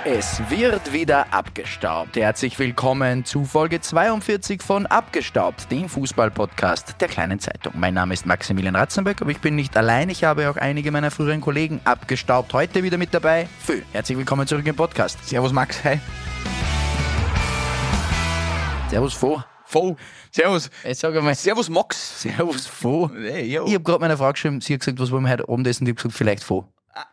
Es wird wieder abgestaubt. Herzlich willkommen zu Folge 42 von Abgestaubt, dem Fußball-Podcast der Kleinen Zeitung. Mein Name ist Maximilian Ratzenberg, aber ich bin nicht allein. Ich habe auch einige meiner früheren Kollegen abgestaubt. Heute wieder mit dabei Fö. Herzlich willkommen zurück im Podcast. Servus Max, hi. Servus Fo. Fo. Servus. Jetzt sag einmal. Servus Max. Servus Fo. Hey, yo. Ich habe gerade meiner Frau geschrieben, sie hat gesagt, was wollen wir heute Abendessen? Ich habe gesagt, vielleicht Fo.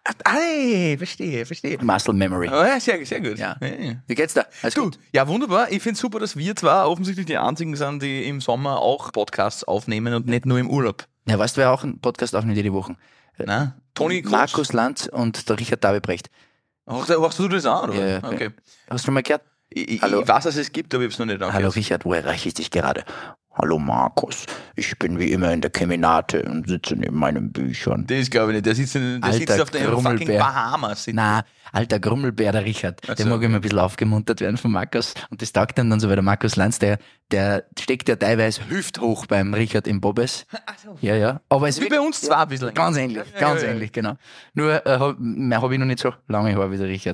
Hey, verstehe. Muscle Memory. Oh, ja, sehr gut. Ja. Hey. Wie geht's da? Alles Du, gut? ja wunderbar. Ich finde es super, dass wir zwar offensichtlich die einzigen sind, die im Sommer auch Podcasts aufnehmen und nicht nur im Urlaub. Ja, weißt du, wer auch einen Podcast aufnimmt jede Woche? Na? Toni Kroos. Markus Lanz und der Richard David Brecht. Machst du das auch, oder? Ja. Okay. Hast du schon mal gehört? Ich Hallo. weiß, dass es gibt, aber ich habe es noch nicht angehört. Hallo Richard, wo erreiche ich dich gerade? Hallo Markus, ich bin wie immer in der Keminate und sitze neben meinen Büchern. Das glaube ich nicht. Der sitzt Alter auf der fucking Grummelbär. Bahamas. Na, alter Grummelbär, der Richard, der so. mag immer ein bisschen aufgemuntert werden von Markus und das taugt ihm dann so, weil der Markus Lanz, der steckt ja teilweise hüfthoch beim Richard im Bobbes. Ja, aber es Wie bei uns zwar ein bisschen. Ganz ähnlich, ähnlich, genau. Nur habe ich noch nicht so lange Haare wie der Richard.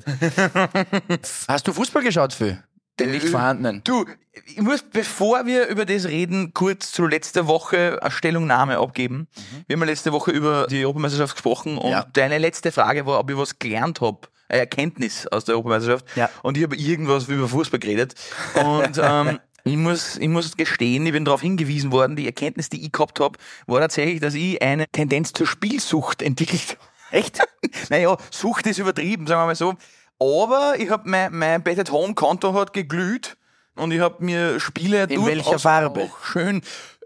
Hast du Fußball geschaut, Phil? Den nicht vorhandenen. Du, ich muss, bevor wir über das reden, kurz zu letzter Woche eine Stellungnahme abgeben. Wir haben ja letzte Woche über die Europameisterschaft gesprochen und deine letzte Frage war, ob ich was gelernt habe, eine Erkenntnis aus der Europameisterschaft. Ja. Und ich habe irgendwas über Fußball geredet. Und ich muss gestehen, ich bin darauf hingewiesen worden, die Erkenntnis, die ich gehabt habe, war tatsächlich, dass ich eine Tendenz zur Spielsucht entwickelt habe. Echt? Naja, Sucht ist übertrieben, sagen wir mal so. Aber ich habe mein Bet-at-Home-Konto hat geglüht und ich habe mir Spiele in welcher Farbe? Auch schön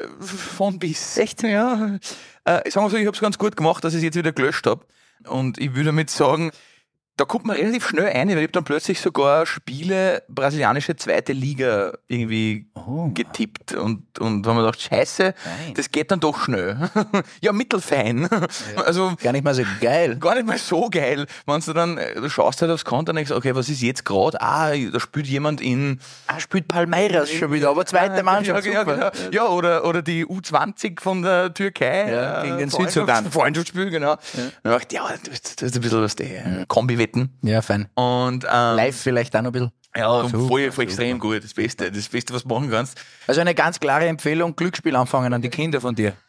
von bis. Echt? Ja. Sagen wir so, ich habe es ganz gut gemacht, dass ich es jetzt wieder gelöscht habe. Und ich würde damit sagen, da kommt man relativ schnell rein, weil ich habe dann plötzlich sogar Spiele brasilianische zweite Liga irgendwie getippt und haben mir gedacht, scheiße, das geht dann doch schnell. Ja, mittelfein. Ja. Also gar nicht mal so geil. Gar nicht mal so geil. Wenn du schaust halt aufs Konto und denkst, okay, was ist jetzt gerade? Da spielt jemand spielt Palmeiras schon wieder, aber zweite Mannschaft. Ja, genau. Ja, oder die U20 von der Türkei. Gegen den Südsudan. Freundschaftsspiel, genau. Ja. Dann dachte ich, ja, das ist ein bisschen was Kombi-Wetten. Ja, fein. Und live vielleicht auch noch ein bisschen. Ja, voll extrem gut. Das Beste, was du machen kannst. Also eine ganz klare Empfehlung, Glücksspiel anfangen an die Kinder von dir.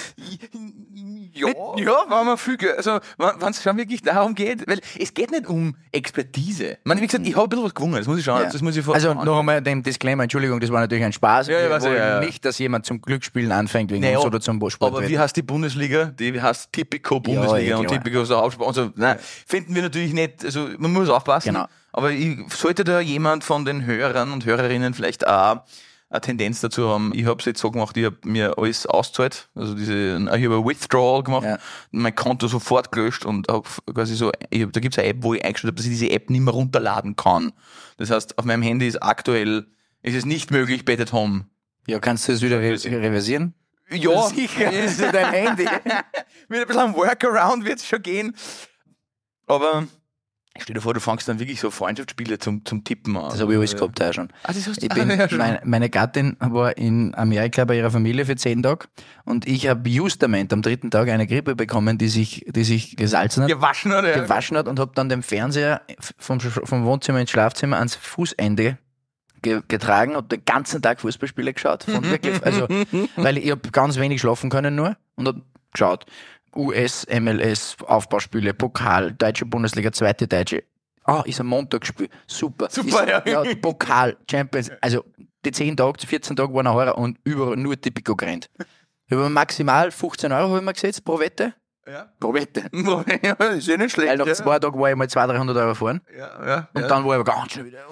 Ja, wenn man viel, also wenn es schon wirklich darum geht, weil es geht nicht um Expertise. Wie gesagt, ich habe ein bisschen was gewungen, das muss ich schauen. Ja. Das muss ich also noch einmal dem Disclaimer, Entschuldigung, das war natürlich ein Spaß. Wir wollen nicht, dass jemand zum Glücksspielen anfängt wegen uns oder zum Sport. Aber wie heißt die Bundesliga? Die heißt Tipico Bundesliga und Tipico so Hauptsport. Also, finden wir natürlich nicht, also man muss aufpassen. Genau. Aber sollte da jemand von den Hörern und Hörerinnen vielleicht auch eine Tendenz dazu haben. Ich habe es jetzt so gemacht, ich habe mir alles ausgezahlt, also ich habe ein Withdrawal gemacht, mein Konto sofort gelöscht und habe quasi so, da gibt es eine App, wo ich eingestellt habe, dass ich diese App nicht mehr runterladen kann. Das heißt, auf meinem Handy ist es nicht möglich, Bet-at-Home. Ja, kannst du das wieder reversieren? Ja, sicher. Das ist dein Handy. Mit ein bisschen Workaround wird es schon gehen. Aber stell dir vor, du fängst dann wirklich so Freundschaftsspiele zum Tippen an. Das habe ich alles gehabt auch schon. Das hast du meine Gattin war in Amerika bei ihrer Familie für 10 Tage und ich habe justament am 3. Tag eine Grippe bekommen, die sich gesalzen hat. Gewaschen hat und habe dann den Fernseher vom Wohnzimmer ins Schlafzimmer ans Fußende getragen und den ganzen Tag Fußballspiele geschaut. Weil ich habe ganz wenig schlafen können nur und habe geschaut. US, MLS, Aufbauspiele, Pokal, Deutsche Bundesliga, zweite Deutsche. Ist ein Montagsspiel. Super, ja. Pokal, Champions. Also die 10 Tage, 14 Tage waren ein Horror und überall nur Tipico gerannt. Über maximal 15 Euro habe ich mir gesetzt pro Wette. Ja. Pro Wette. Ja, ist ja nicht schlecht. Weil nach 2 Tagen war ich mal 200-300 Euro fahren. Ja. Und dann war ich aber ganz schnell wieder.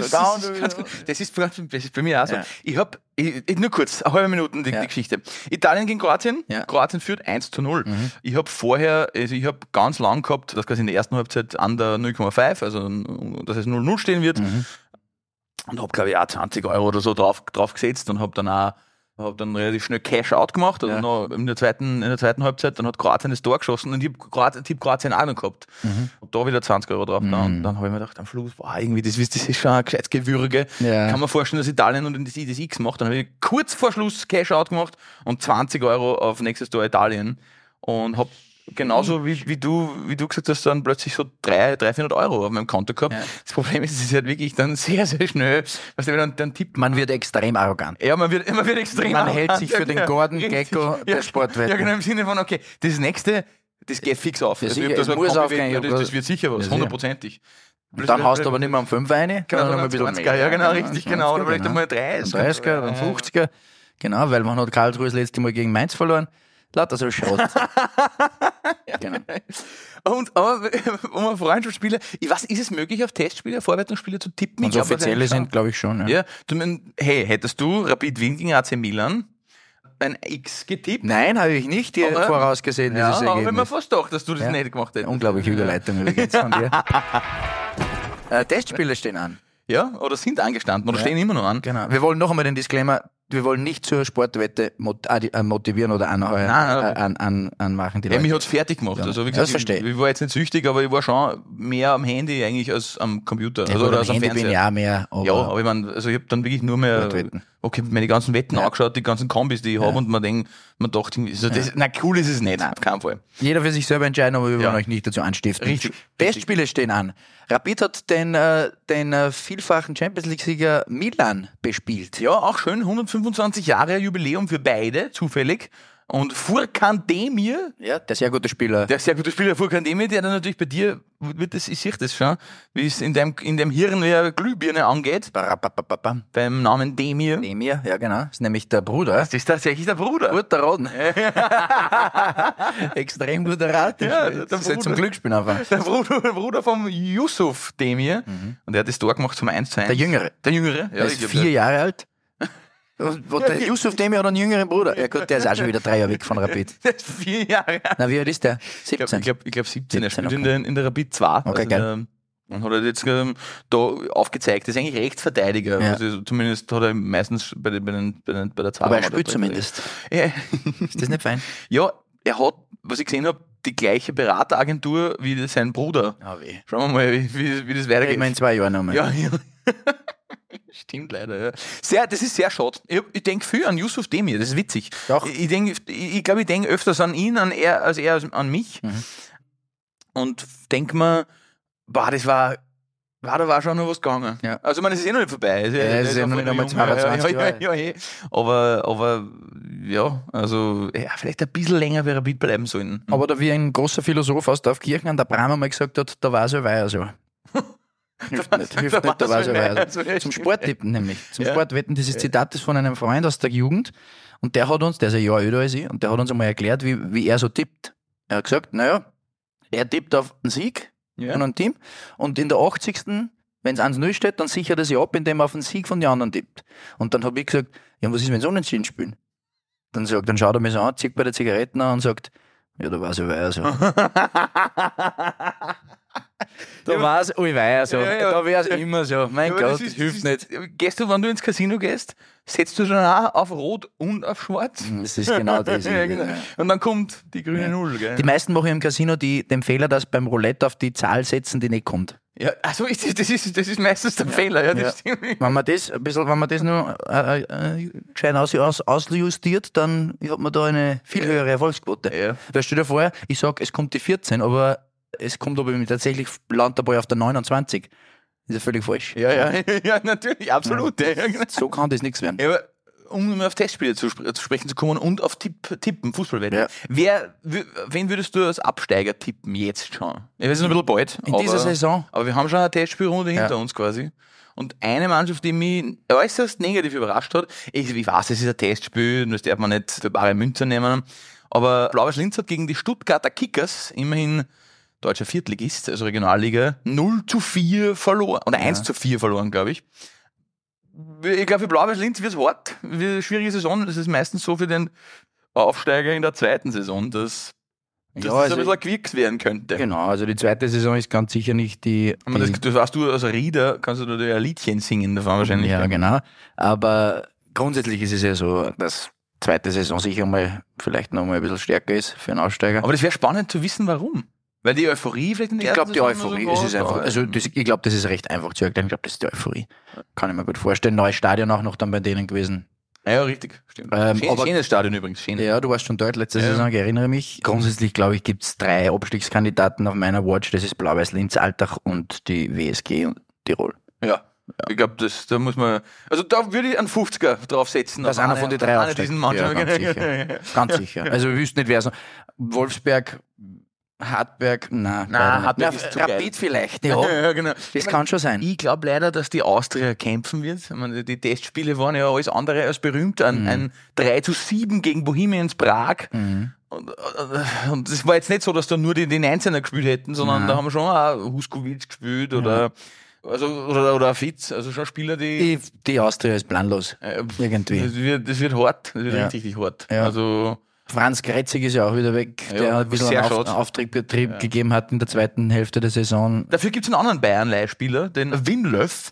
Das ist bei mir auch so. Ja. Ich nur kurz, eine halbe Minute die Geschichte. Italien gegen Kroatien. Ja. Kroatien führt 1:0. Mhm. Ich habe vorher, ich habe ganz lang gehabt, dass quasi in der ersten Halbzeit under 0,5, also dass es 0-0 stehen wird. Mhm. Und habe, glaube ich, auch 20 Euro oder so drauf gesetzt und habe dann relativ schnell Cash-Out gemacht, also noch in der zweiten Halbzeit, dann hat Kroatien das Tor geschossen und ich habe Kroatien auch noch gehabt. Mhm. Und da wieder 20 Euro drauf. Und dann habe ich mir gedacht, am Schluss, irgendwie, das ist schon ein gescheites Gewürge. Ja. Kann man vorstellen, dass Italien und das X macht. Dann habe ich kurz vor Schluss Cash-Out gemacht und 20 Euro auf nächstes Tor Italien und habe genauso wie du gesagt hast, dann plötzlich so 300-400 Euro auf meinem Konto gehabt. Ja. Das Problem ist, es ist halt wirklich dann sehr, sehr schnell, weißt du, dann tippt. Man wird extrem arrogant. Ja, man wird extrem arrogant. Man hält sich für den Gordon Gekko der Sportwette. Ja, genau, im Sinne von, okay, das nächste, das geht fix auf. Das wird sicher was, 100%ig. Dann hast du aber nicht mehr um 5 rein, genau, dann ein bisschen mehr. Ja, genau, richtig, genau. Oder vielleicht einmal 30er, dann 50er. Genau, weil man hat Karlsruhe das letzte Mal gegen Mainz verloren. Lauter so Schrott. Genau. Aber um ein Freundschaftsspieler, ich weiß, ist es möglich, auf Testspiele, Vorbereitungsspiele zu tippen? Und offizielle sind, glaube ich, schon. Ja, hey, hättest du Rapid Wien gegen AC Milan ein X getippt? Nein, habe ich nicht vorausgesehen, dieses Ergebnis. Aber wenn man fast doch, dass du das nicht gemacht hättest. Unglaubliche Überleitung übrigens von dir. Testspiele stehen an. Ja, oder sind angestanden oder stehen immer noch an. Genau. Wir wollen noch einmal den Disclaimer, wir wollen nicht zur Sportwette motivieren oder anmachen. Ja, mich hat es fertig gemacht. Ja. Also, wie gesagt, das verstehe ich. Ich war jetzt nicht süchtig, aber ich war schon mehr am Handy eigentlich als am Computer. Ja, oder als am Fernseher. Bin ich auch mehr. Aber ich meine, also ich habe dann wirklich nur mehr meine ganzen Wetten angeschaut, die ganzen Kombis, die ich habe und man dachte, also cool ist es nicht, auf keinen Fall. Jeder für sich selber entscheiden, aber wir wollen euch nicht dazu anstiften. Richtig. Testspiele stehen an. Rapid hat den vielfachen Champions-League-Sieger Milan bespielt. Ja, auch schön, 125 Jahre Jubiläum für beide, zufällig. Und Furkan Demir. Ja, der sehr gute Spieler. Furkan Demir, der dann natürlich bei dir, ich sehe das schon, wie es in deinem Hirn wie eine Glühbirne angeht. Beim Namen Demir. Demir, ja genau. Das ist nämlich der Bruder. Das ist tatsächlich der Bruder. Guter Raten. Extrem guter Rat. Ja, das ist zum Glücksspiel einfach. Der Bruder vom Yusuf Demir. Und der hat das Tor gemacht zum 1:1. Der Jüngere. Ja, der ist 4 Jahre alt. Der Yusuf Demir hat einen jüngeren Bruder. Ja gut, der ist auch schon wieder 3 Jahre weg von Rapid. Der ist 4 Jahre alt. Na, wie alt ist der? 17? Ich glaube 17. Er spielt in der Rapid 2. Okay, geil. Und hat er jetzt da aufgezeigt, das ist eigentlich Rechtsverteidiger. Ja. Also zumindest hat er meistens bei der 2. Aber er spielt zumindest. Ja. Ist das nicht fein? Ja, er hat, was ich gesehen habe, die gleiche Berateragentur wie sein Bruder. Ah, weh. Schauen wir mal, wie das weitergeht. Reden wir in 2 Jahren nochmal. Ja. Stimmt leider, ja. Das ist sehr schade. Ich denke viel an Yusuf Demir, das ist witzig. Doch. Ich glaube, ich denke öfters an ihn, als er an mich. Mhm. Und denke mir, da war schon noch was gegangen. Ja. Also, ich meine, es ist noch nicht vorbei. Es ist noch nicht einmal 22 Jahre. Ja. Aber, also, vielleicht ein bisschen länger wäre Rapid bleiben sollen. Aber da wie ein großer Philosoph aus Dorfkirchen an der Bram mal gesagt hat, da war so. Hilft nicht, da war so. Zum Sporttippen nämlich. Zum Sportwetten, dieses Zitat ist von einem Freund aus der Jugend und der ist ein Jahr älter als ich und der hat uns einmal erklärt, wie er so tippt. Er hat gesagt, er tippt auf einen Sieg von einem Team und in der 80. wenn es 1-0 steht, dann sichert er sich ab, indem er auf den Sieg von den anderen tippt. Und dann habe ich gesagt, ja, was ist, wenn sie unentschieden spielen? Dann schaut er mich so an, zieht bei der Zigaretten an und sagt, ja, da war so. Da war es allweil so. Da wäre es immer so. Mein Gott, das hilft nicht. Gehst du, wenn du ins Casino gehst, setzt du dann auch auf Rot und auf Schwarz? Das ist genau das. Genau. Und dann kommt die grüne Null. Gell? Die meisten machen im Casino den Fehler, dass beim Roulette auf die Zahl setzen, die nicht kommt. Ja, also das ist meistens der Fehler. Ja, das stimmt. Wenn man das nur gescheit ausjustiert, dann hat man da eine viel höhere Erfolgsquote. Ja. Weil stell dir vor, ich sage, es kommt die 14, aber es kommt aber tatsächlich, landet der Ball auf der 29. Ist ja völlig falsch. Ja, natürlich, absolut. Ja. So kann das nichts werden. Ja, aber um auf Testspiele zu sprechen zu kommen und auf Tippen, Fußballwetten. Ja. Wen würdest du als Absteiger tippen jetzt schon? Ich weiß, es ist noch ein bisschen bald. In dieser Saison. Aber wir haben schon eine Testspielrunde hinter uns quasi. Und eine Mannschaft, die mich äußerst negativ überrascht hat, ich weiß, es ist ein Testspiel, das darf man nicht für bare Münze nehmen, aber Blau-Weiß Linz hat gegen die Stuttgarter Kickers immerhin deutscher Viertligist, also Regionalliga, 0:4 verloren. Oder 1:4 verloren, glaube ich. Ich glaube, für Blau-Weiß Linz wird es hart. Schwierige Saison. Das ist meistens so für den Aufsteiger in der 2. Saison, dass das ein bisschen ein Quicks werden könnte. Genau, also die 2. Saison ist ganz sicher nicht die... Das weißt du, als Rieder kannst du da ein Liedchen singen davon wahrscheinlich. Ja, genau. Aber grundsätzlich ist es ja so, dass 2. Saison sicher mal vielleicht noch mal ein bisschen stärker ist für einen Aussteiger. Aber das wäre spannend zu wissen, warum. Weil die Euphorie vielleicht in der ersten Saison... Ich glaube, die Euphorie ist einfach... ich glaube, das ist recht einfach zu erklären. Ich glaube, das ist die Euphorie. Kann ich mir gut vorstellen. Neues Stadion auch noch dann bei denen gewesen. Ja, richtig, stimmt. Schönes Stadion übrigens. Schön. Ja, du warst schon dort letzte Saison, ich erinnere mich. Grundsätzlich, glaube ich, gibt es 3 Abstiegskandidaten auf meiner Watch. Das ist Blau-Weiß Linz, Altach und die WSG und Tirol. Ja. Ich glaube, da muss man, also da würde ich einen 50er draufsetzen. Dass einer von den 3 aufsteigt. Diesen Mannschaften. Ja, ganz sicher. Ganz sicher. Also ich wüsste nicht, wer so. Wolfsberg, Hartberg, Hartberg ist zu Rapid geil. vielleicht, ja. Genau. Das kann schon sein. Ich glaube leider, dass die Austria kämpfen wird. Ich meine, die Testspiele waren ja alles andere als berühmt. Ein 3-7 gegen Bohemians Prag. Und es war jetzt nicht so, dass da nur die 19er gespielt hätten, sondern da haben schon auch Huskovic gespielt oder Fitz, also schon Spieler, die Austria ist planlos. Irgendwie. Das wird hart, das wird richtig hart. Ja. Also Franz Kretzig ist ja auch wieder weg, der ein bisschen einen Auftrieb gegeben hat in der zweiten Hälfte der Saison. Dafür gibt es einen anderen Bayern-Leihspieler, den Winlöff.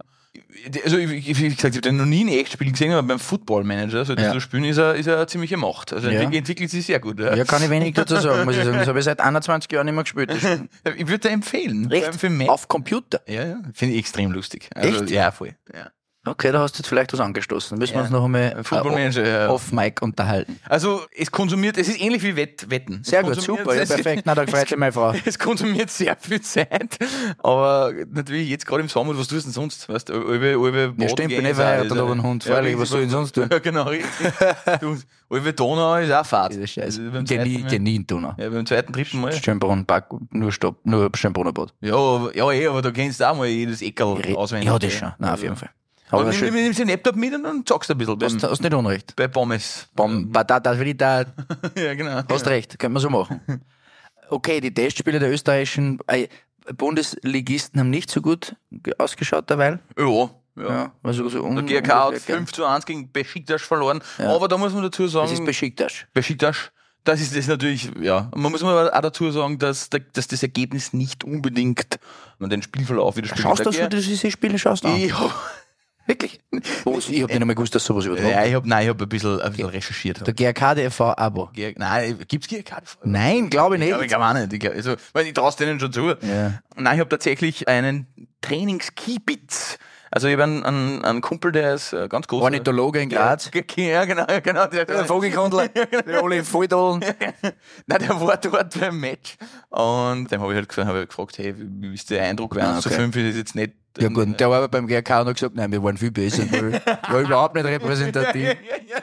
Also wie gesagt, ich habe den noch nie in Echtspiel gesehen, aber beim Football-Manager, so das zu spielen, ist er eine ziemliche Macht. Also entwickelt sich sehr gut. Ja, kann ich wenig dazu sagen, muss ich sagen. Das habe ich seit 21 Jahren nicht mehr gespielt. Ich würde dir empfehlen. Echt? Auf Computer? Ja, finde ich extrem lustig. Also, echt? Ja, voll. Ja. Okay, da hast du jetzt vielleicht was angestoßen. Müssen wir uns noch einmal auf Mic unterhalten. Also es ist ähnlich wie Wetten. Sehr gut, super, ja, perfekt. Na, da freut sich meine Frau. Es konsumiert sehr viel Zeit, aber natürlich jetzt gerade im Sommer, was tust du denn sonst? Weißt, ja, stimmt, bin ich verheiratet, aber ein Hund, freilich, was soll ich sonst tun? Ja, genau, richtig. Albe Donau ist auch Fahrt. Das ist scheiße. Geh nie in Donau. Ja, beim zweiten, dritten Mal. Schönbrunn, nur Schönbrunner Bad. Ja, aber da kennst du auch mal jedes Eckerl auswendig. Ja, das schon, nein, auf jeden Fall. Aber nimmst den Laptop mit und dann zockst du ein bisschen. Hast nicht Unrecht. Bei Pommes. Da will ich da. Ja, genau. Hast recht, können wir so machen. Okay, die Testspiele der österreichischen Bundesligisten haben nicht so gut ausgeschaut derweil. Ja. Also der GRK hat 5-1 gegen Besiktas verloren. Ja. Aber da muss man dazu sagen. Das ist Besiktas. Das ist das natürlich, ja. Man muss aber auch dazu sagen, dass das Ergebnis nicht unbedingt den Spielverlauf widerspiegelt. Schaust du, dass du diese Spiele schaust? Wirklich? Ich habe nicht einmal gewusst, dass sowas übertragen wird. Ja, ich hab ein bisschen recherchiert. Der GRK-TV-Abo. Nein, gibt's GRK-TV? Nein, glaube ich nicht. Ich glaube auch nicht. Also, ich traue denen schon zu. Ja. Nein, ich habe tatsächlich einen Trainingskiebitz. Also ich habe einen Kumpel, der ist ganz groß. Ornithologe in Graz. Ja, genau. Der Vogelkundler, der Oli Volldolen. Nein, der war dort beim Match. Und dem habe ich halt gefragt, hey, wie ist der Eindruck? 1:5 ist jetzt nicht... Ja gut, und der war aber beim GRK und hat gesagt, nein, wir waren viel besser. War überhaupt nicht repräsentativ.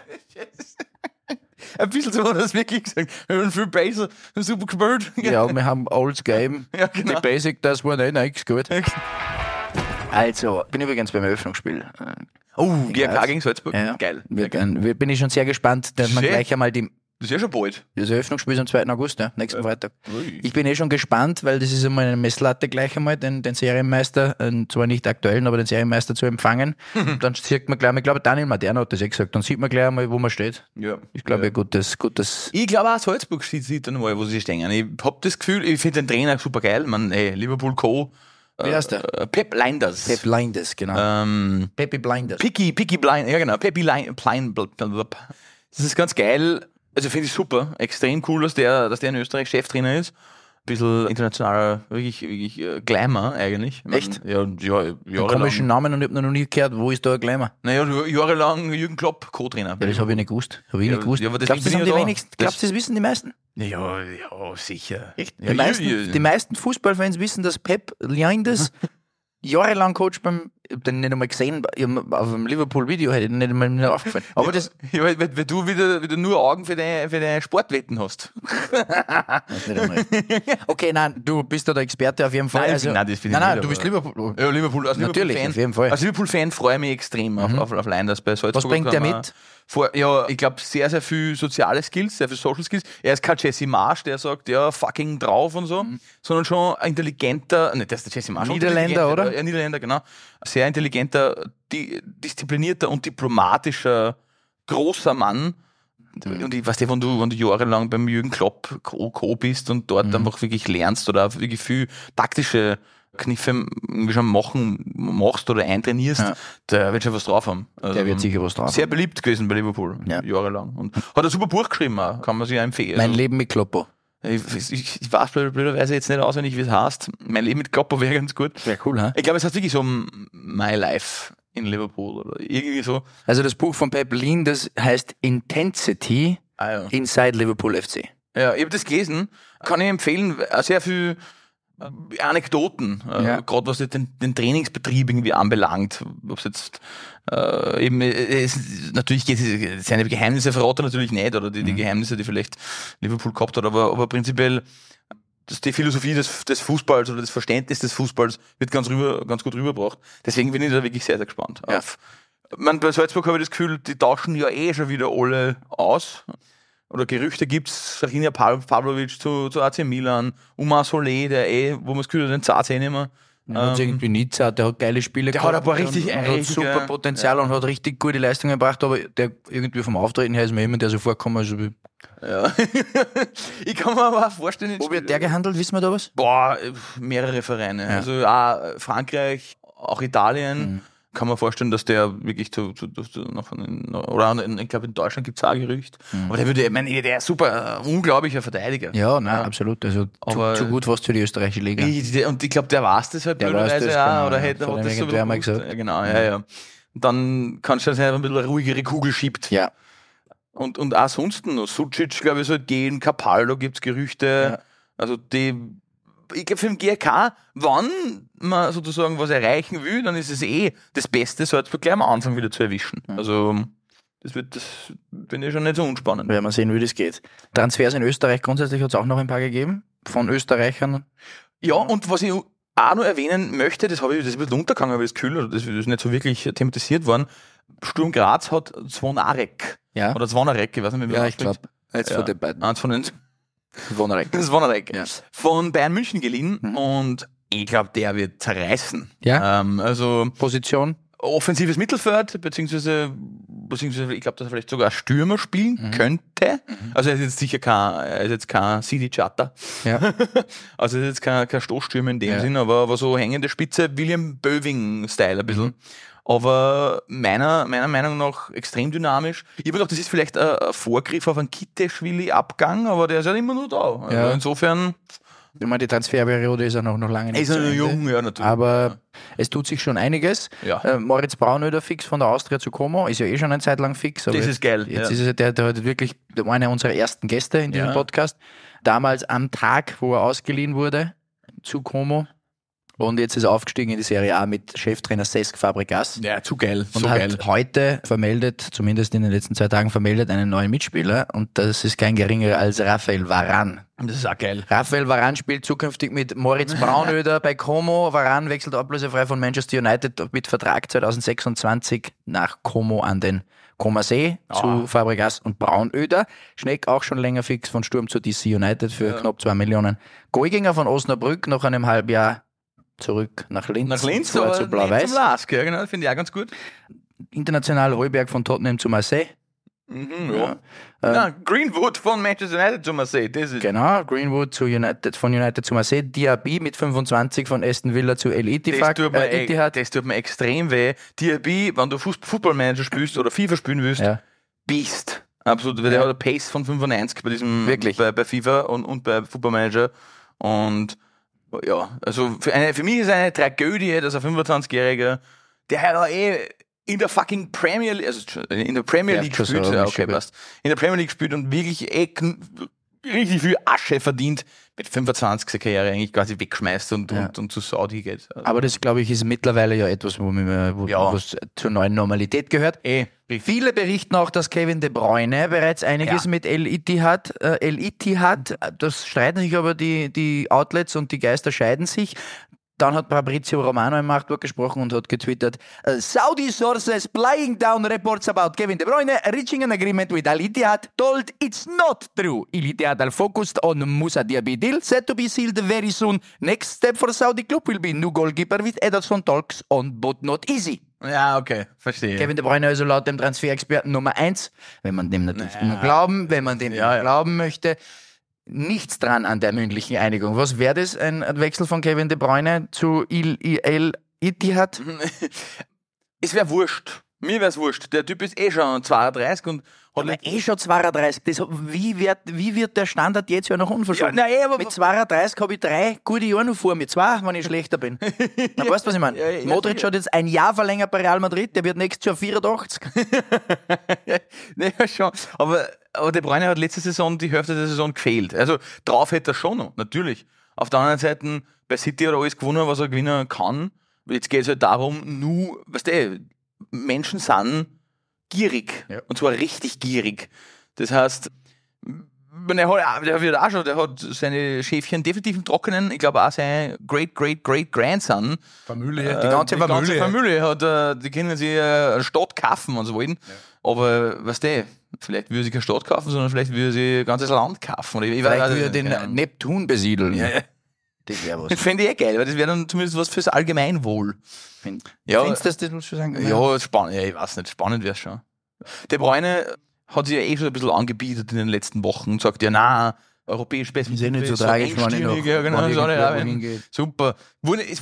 Ein bisschen so hat er es wirklich gesagt. Wir waren viel besser, super gespielt. Ja, wir haben alles gegeben. Ja, genau. Die Basic, das war nicht nichts gut. Also, bin übrigens beim Eröffnungsspiel. GRK gegen Salzburg. Ja. Geil. Bin ich schon sehr gespannt, dass man gleich einmal das ist ja schon bald. Das Eröffnungsspiel ist am 2. August, nächsten Freitag. Ui. Ich bin schon gespannt, weil das ist einmal eine Messlatte gleich einmal, den Serienmeister, zwar nicht aktuellen, aber den Serienmeister zu empfangen. Dann sieht man gleich, ich glaube, Daniel Maderno hat das gesagt, dann sieht man gleich einmal, wo man steht. Ja. Ich glaube, gutes. Ich glaube auch, Salzburg sieht dann mal, wo sie stehen. Ich habe das Gefühl, ich finde den Trainer super geil. Liverpool Co. Wie heißt der? Pep Linders. Pep Linders, genau. Peppy Blinders. Picky Blind, ja genau. Peppy Blind. Das ist ganz geil. Also finde ich super. Extrem cool, dass der in Österreich Cheftrainer ist. Ein bisschen internationaler, wirklich Glamour eigentlich. Echt? Ja, jahrelang. Komischen Namen und ich habe noch nie gehört, wo ist da ein Glamour? Naja, jahrelang Jürgen Klopp, Co-Trainer. Ja, das habe ich nicht gewusst. Ja, aber glaubst du, das haben die wenigsten? Glaubst du, das wissen die meisten? Ja, sicher. Echt? Die meisten Fußballfans wissen, dass Pep Linders jahrelang Coach den nicht einmal gesehen, auf dem Liverpool-Video hätte ich nicht einmal aufgefallen. Aber das. Ja, weil du wieder nur Augen für deine Sportwetten hast. Okay, nein, du bist da der Experte auf jeden Fall. Nein, du bist Liverpool. Ja, Liverpool. Als natürlich, Liverpool-Fan, auf jeden Fall. Als Liverpool-Fan freue ich mich extrem auf Linders bei Salzburg. Was bringt der mit? Ich glaube, sehr, sehr viel soziale Skills, sehr viel Social Skills. Er ist kein Jesse Marsch, der sagt, ja, fucking drauf und so, sondern schon ein intelligenter, das ist der Jesse Marsch. Niederländer, oder? Ja, Niederländer, genau. Sehr intelligenter, disziplinierter und diplomatischer, großer Mann. Und ich weiß nicht, wenn du jahrelang beim Jürgen Klopp Co. bist und dort einfach wirklich lernst oder wirklich viel taktische Kniffe irgendwie schon machst oder eintrainierst, der wird schon was drauf haben. Also der wird sicher was drauf haben. Sehr beliebt gewesen bei Liverpool, jahrelang. Und hat ein super Buch geschrieben auch, kann man sich auch empfehlen. Mein Leben mit Kloppo. Ich weiß blöderweise jetzt nicht auswendig, wie es heißt. Mein Leben mit Kloppo wäre ganz gut. Wäre cool, ha? Ich glaube, es heißt wirklich so My Life in Liverpool oder irgendwie so. Also das Buch von Pep Lin, das heißt Intensity Inside Liverpool FC. Ja, ich habe das gelesen, kann ich empfehlen, sehr viel Anekdoten, gerade was den Trainingsbetrieb irgendwie anbelangt, ob es jetzt natürlich seine Geheimnisse verrät er natürlich nicht, oder die Geheimnisse, die vielleicht Liverpool gehabt hat, aber prinzipiell die Philosophie des Fußballs oder das Verständnis des Fußballs wird ganz gut rübergebracht. Deswegen bin ich da wirklich sehr, sehr gespannt. Ja. Bei Salzburg habe ich das Gefühl, die tauschen ja schon wieder alle aus. Oder Gerüchte gibt's, Sarina Pavlovic zu AC Milan, Umar Solé, der wo man das Gefühl hat, den zahlt nicht mehr. Hat irgendwie Nizza, der hat geile Spiele gehabt. Der hat aber richtig hat super Potenzial und hat richtig gute Leistungen gebracht, aber der irgendwie vom Auftreten her ist mir jemand, der so vorkommt. Also ja. Ich kann mir aber auch vorstellen... Wo wird der gehandelt, wissen wir da was? Boah, mehrere Vereine. Ja. Also auch Frankreich, auch Italien. Kann man vorstellen, dass der wirklich ich glaube in Deutschland gibt es auch ein Gerücht. Aber der ist super, unglaublicher Verteidiger. Ja, nein, absolut. Also zu gut fast für die österreichische Liga. Und ich glaube, der weiß das halt blöderweise auch, oder hätte das so mal gesagt. Ja, genau, ja. Und dann kannst du sein, ein bisschen eine ruhigere Kugel schiebt. Ja. Und auch ansonsten noch Sucic, glaube ich, soll gehen, Capaldo gibt es Gerüchte. Ja. Also ich glaube, für den GRK, wenn man sozusagen was erreichen will, dann ist es das Beste, Salzburg gleich am Anfang wieder zu erwischen. Also, das finde ich schon nicht so unspannend. Werden wir sehen, wie das geht. Transfers in Österreich grundsätzlich hat es auch noch ein paar gegeben, von Österreichern. Ja, und was ich auch noch erwähnen möchte, das ist ein bisschen untergegangen, aber das Gefühl, das ist nicht so wirklich thematisiert worden. Sturm Graz hat Zvonarek. Ja. Oder Zvonarek, ich weiß nicht, wie man das ich glaube, eins von den beiden. Eins von den Zvonarek. Ja. Von Bayern München geliehen und ich glaube, der wird zerreißen. Ja. Also Position? Offensives Mittelfeld, beziehungsweise ich glaube, dass er vielleicht sogar Stürmer spielen könnte. Also er ist jetzt sicher kein CD Chatter. Ja. Also er ist jetzt kein Stoßstürmer in dem Sinn, aber so hängende Spitze, William Böving-Style ein bisschen. Aber meiner Meinung nach extrem dynamisch. Ich habe gedacht, das ist vielleicht ein Vorgriff auf einen Kitteschwili-Abgang, aber der ist ja immer nur da. Also insofern... Ich meine, die Transferperiode ist ja noch lange nicht. Ist ja noch jung, ja, natürlich. Aber es tut sich schon einiges. Ja. Moritz Braunöder fix von der Austria zu Como, ist ja schon eine Zeit lang fix. Aber das ist geil. Jetzt ist es der hat wirklich einer unserer ersten Gäste in diesem Podcast. Damals am Tag, wo er ausgeliehen wurde zu Como. Und jetzt ist er aufgestiegen in die Serie A mit Cheftrainer Cesc Fabregas. Ja, zu geil. Und hat heute vermeldet, zumindest in den letzten 2 Tagen vermeldet, einen neuen Mitspieler. Und das ist kein geringerer als Raphael Varane. Das ist auch geil. Raphael Varane spielt zukünftig mit Moritz Braunöder bei Como. Varane wechselt ablösefrei von Manchester United mit Vertrag 2026 nach Como an den Comersee zu Fabregas und Braunöder. Schneck auch schon länger fix von Sturm zu DC United für knapp 2 Millionen. Goiginger von Osnabrück nach einem Halbjahr zurück nach Linz zu Blau-Weiß. Zum Lask, ja, genau, finde ich auch ganz gut. International Heuberg von Tottenham zu Marseille. Greenwood von Manchester United zu Marseille. Das ist genau, Greenwood von United zu Marseille. Diaby mit 25 von Aston Villa zu El Ittihad. Das tut mir extrem weh. Diaby, wenn du Footballmanager spielst oder FIFA spielen willst, Beast. Absolut, weil der hat eine Pace von 95 bei diesem bei FIFA und bei Footballmanager. Und ja, also für mich ist eine Tragödie, dass ein 25-Jähriger, der ja in der fucking Premier League, also in der Premier League spielt, in der Premier League spielt und wirklich richtig viel Asche verdient, mit 25 seine Karriere eigentlich quasi wegschmeißt und zu Saudi geht. Also aber das, glaube ich, ist mittlerweile ja etwas, was zur neuen Normalität gehört. Viele berichten auch, dass Kevin De Bruyne bereits einiges mit El Ittihad, das streiten sich aber die Outlets und die Geister scheiden sich. Dann hat Fabrizio Romano im Machtwort gesprochen und hat getwittert, Saudi sources flying down reports about Kevin De Bruyne reaching an agreement with Al Ittihad told it's not true. Al Ittihad are focused on Moussa Diaby deal set to be sealed very soon. Next step for Saudi club will be new goalkeeper with Ederson talks on but not easy. Ja, okay, verstehe. Kevin De Bruyne also laut dem Transferexperten Nummer 1, wenn man dem natürlich glauben möchte. Nichts dran an der mündlichen Einigung. Was wäre das, ein Wechsel von Kevin De Bruyne zu El Ittihad? Es wäre wurscht. Mir wär's wurscht. Der Typ ist eh schon 32 und hat schon 32. Wie wird der Standard jetzt ja noch unverschoben? Ja, nein, aber mit 32 habe ich 3 gute Jahre noch vor mir. 2, wenn ich schlechter bin. Na, weißt du, was ich meine? Ja, Modric hat jetzt ein Jahr verlängert bei Real Madrid, der wird nächstes Jahr 84. Ja, schon. Aber De Bruyne hat letzte Saison die Hälfte der Saison gefehlt. Also drauf hätte er schon noch, natürlich. Auf der anderen Seite, bei City hat er alles gewonnen, was er gewinnen kann. Jetzt geht es halt darum, nur, weißt du, Menschen sind gierig. Ja. Und zwar richtig gierig. Das heißt, der hat seine Schäfchen definitiv im Trockenen. Ich glaube auch sein Great-Grandson. Familie. Die ganze Familie hat, die können sich eine Stadt kaufen, wenn sie wollen. Ja. Aber, weißt du, vielleicht würde sie keine Stadt kaufen, sondern vielleicht würde sie ein ganzes Land kaufen. Oder vielleicht würde den Neptun besiedeln. Ja. Das wäre was. Das fände ich geil, weil das wäre dann zumindest was fürs Allgemeinwohl. Findest du das, musst du sagen? Ja, spannend. Ja, ich weiß nicht, spannend wäre es schon. De Bruyne hat sich ja eh schon ein bisschen angebietet in den letzten Wochen und sagt, ja, nein, europäisch besser. Ist nicht so tragisch, wenn ich noch hingeht. Super. Ich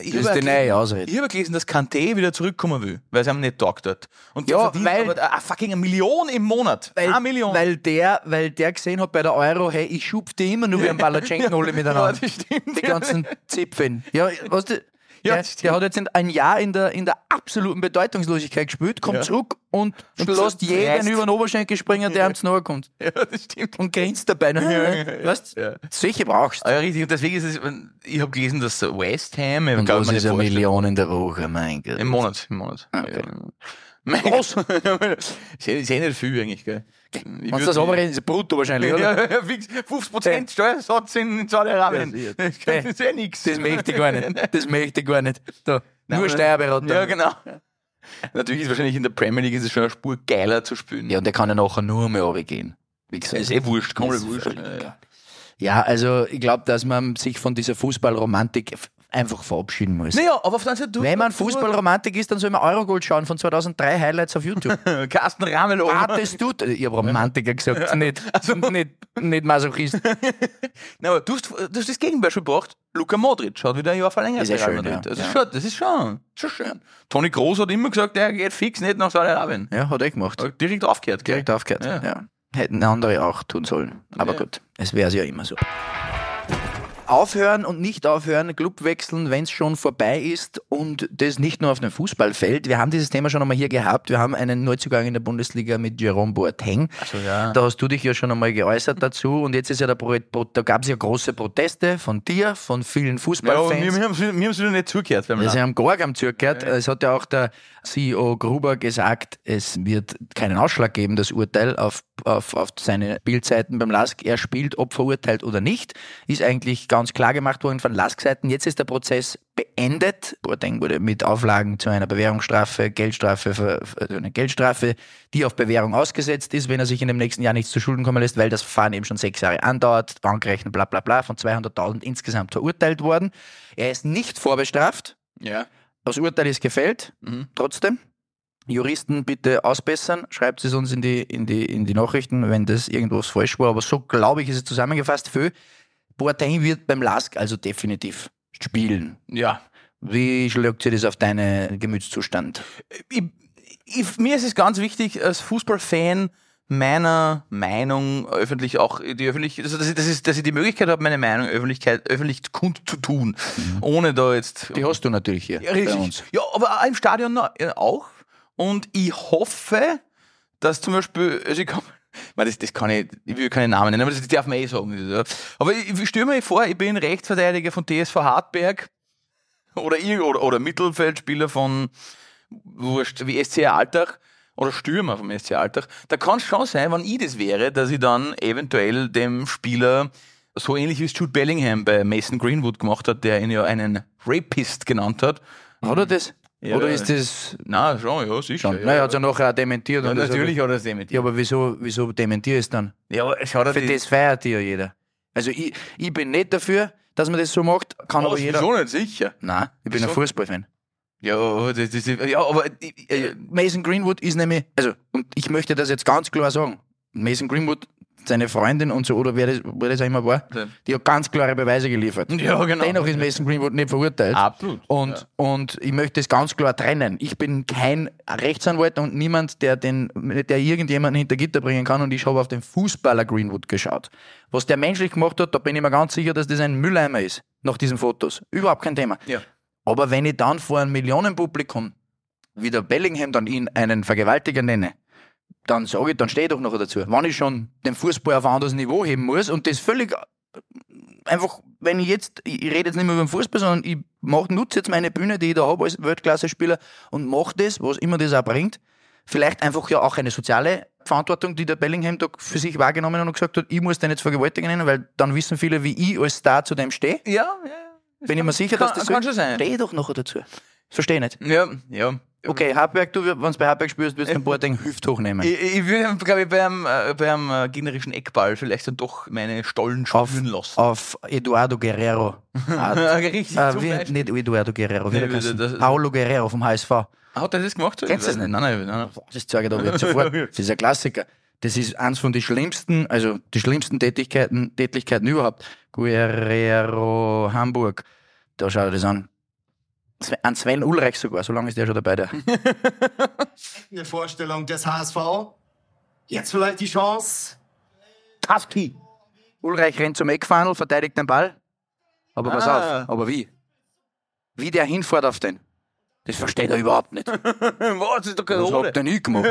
habe gelesen, dass Kanté wieder zurückkommen will, weil es ihm nicht taugt hat. Und ja, weil fucking 1 Million im Monat. 1 Million. Weil der gesehen hat bei der Euro, hey, ich schub die immer nur wie ein Balachenken alle miteinander. Ja, das stimmt. Die ganzen Zipfen. Ja, weißt du, der hat jetzt ein Jahr in der absoluten Bedeutungslosigkeit gespielt, kommt zurück und lässt jeden über den Oberschenkel springen, der ihm zu nahe kommt. Ja, das stimmt. Und grinst dabei. Weißt du, solche brauchst du. Ja, richtig. Und deswegen ist es, ich habe gelesen, dass West Ham... Und das ist 1 Million in der Woche, mein Gott. Im Monat. Okay. Was? Ist ja nicht viel eigentlich, gell? Wenn du das aber ist es brutto wahrscheinlich, oder? Ja, fix 50% Steuersatz in Saudi-Arabien. Das ist ja nichts. Das möchte ich gar nicht. Da. Nur Steuerberater. Ja, genau. Natürlich ist wahrscheinlich in der Premier League ist es schon eine Spur geiler zu spielen. Ja, und der kann ja nachher nur mehr runtergehen. Wie gesagt. Das ist wurscht, komplett wurscht. Ja, also ich glaube, dass man sich von dieser Fußballromantik einfach verabschieden muss. Naja, aber auf der anderen Seite, wenn man Fußballromantik ist, dann soll man Eurogold schauen von 2003 Highlights auf YouTube. Carsten Ramelow. Das tut. Ich habe Romantiker gesagt, nicht Masochist. Na, aber du hast das Gegenbeispiel gebracht. Luka Modric hat wieder ein Jahr verlängert. Das ist schön, ja. Das ist schon schön. Toni Kroos hat immer gesagt, er geht fix nicht nach Saudi-Arabien. Ja, hat er gemacht. Hat direkt aufgehört. Ja. Hätten andere auch tun sollen. Aber gut, es wäre ja immer so. Aufhören und nicht aufhören, Club wechseln, wenn es schon vorbei ist und das nicht nur auf dem Fußballfeld. Wir haben dieses Thema schon einmal hier gehabt. Wir haben einen Neuzugang in der Bundesliga mit Jerome Boateng. Also, ja. Da hast du dich ja schon einmal geäußert dazu und jetzt ist ja da gab es ja große Proteste von dir, von vielen Fußballfans. Ja, wir haben sie nicht zugehört. Sie haben gar keinem zugehört. Ja. Es hat ja auch der CEO Gruber gesagt, es wird keinen Ausschlag geben, das Urteil auf seine Bildseiten beim LASK. Er spielt, ob verurteilt oder nicht. Ist eigentlich ganz klar gemacht worden von LASK-Seiten. Jetzt ist der Prozess beendet. Boateng wurde mit Auflagen zu einer Bewährungsstrafe, eine Geldstrafe, die auf Bewährung ausgesetzt ist, wenn er sich in dem nächsten Jahr nichts zu Schulden kommen lässt, weil das Verfahren eben schon 6 Jahre andauert, Bankrechnen, bla bla bla, von 200.000 insgesamt verurteilt worden. Er ist nicht vorbestraft. Ja. Das Urteil ist gefällt, trotzdem. Juristen bitte ausbessern, schreibt es uns in die Nachrichten, wenn das irgendwas falsch war, aber so glaube ich, ist es zusammengefasst. Für Boateng wird beim LASK also definitiv spielen. Ja. Wie schlägt sich das auf deinen Gemütszustand? Mir ist es ganz wichtig, als Fußballfan meiner Meinung öffentlich auch, dass ich die Möglichkeit habe, meine Meinung öffentlich kundzutun, ohne da jetzt... Die hast du natürlich hier bei uns. Ja, aber auch im Stadion auch. Und ich hoffe, dass zum Beispiel, also das kann ich will keine Namen nennen, aber das darf man eh sagen. Aber ich stelle mir vor, ich bin Rechtsverteidiger von TSV Hartberg oder Mittelfeldspieler von wurscht, wie SC Altach oder Stürmer vom SC Altach. Da kann es schon sein, wenn ich das wäre, dass ich dann eventuell dem Spieler so ähnlich wie es Jude Bellingham bei Mason Greenwood gemacht hat, der ihn ja einen Rapist genannt hat. Hat er das? Ja, oder ist das... Nein, schon, ja, sicher. Schon. Nein, er hat es ja nachher auch dementiert. Ja, natürlich hat er es dementiert. Ja, aber wieso dementiert es dann? Ja, aber schau dir für das feiert ja jeder. Also ich bin nicht dafür, dass man das so macht, kann aber jeder... Wieso nicht, sicher? Nein, ich bin ein Fußballfan. Ja, aber... Mason Greenwood ist nämlich... Also, und ich möchte das jetzt ganz klar sagen. Mason Greenwood seine Freundin und so, oder wer das auch immer war, die hat ganz klare Beweise geliefert. Ja, genau. Dennoch ist Mason Greenwood nicht verurteilt. Absolut. Und ich möchte es ganz klar trennen. Ich bin kein Rechtsanwalt und niemand, der irgendjemanden hinter Gitter bringen kann, und ich habe auf den Fußballer Greenwood geschaut. Was der menschlich gemacht hat, da bin ich mir ganz sicher, dass das ein Mülleimer ist, nach diesen Fotos. Überhaupt kein Thema. Ja. Aber wenn ich dann vor einem Millionenpublikum wie der Bellingham dann ihn einen Vergewaltiger nenne, dann stehe ich doch noch dazu. Wenn ich schon den Fußball auf ein anderes Niveau heben muss und das völlig einfach, wenn ich rede jetzt nicht mehr über den Fußball, sondern ich nutze jetzt meine Bühne, die ich da habe als Weltklasse-Spieler, und mache das, was immer das auch bringt. Vielleicht einfach ja auch eine soziale Verantwortung, die der Bellingham da für sich wahrgenommen hat und gesagt hat, ich muss den jetzt Vergewaltigen nennen, weil dann wissen viele, wie ich als Star zu dem stehe. Ja. Bin ich mir sicher, dass das so kann schon sein. Stehe doch noch dazu. Verstehe nicht. Ja. Okay, Hartberg, wenn du bei Hartberg spielst, würdest du den Boateng Hüft hochnehmen. Ich würde, glaube ich, beim gegnerischen Eckball vielleicht dann doch meine Stollen spüren lassen. Auf Eduardo Guerrero. Richtig, nicht Eduardo Guerrero, Paulo Guerrero vom HSV. Hat er das gemacht? Kennst du das nicht? Nein. Das zeige ich da sofort. Das ist ein Klassiker. Das ist eins von den schlimmsten Tätlichkeiten überhaupt. Guerrero, Hamburg. Da schau dir das an. An Sven Ulreich sogar, so lange ist der schon dabei. Eine Vorstellung des HSV. Jetzt vielleicht die Chance. Taski. Ulreich rennt zum Eckfunnel, verteidigt den Ball. Aber pass auf, aber wie? Wie der hinfährt auf den. Das versteht er überhaupt nicht. Was ist doch keine Was habt ihr nicht gemacht?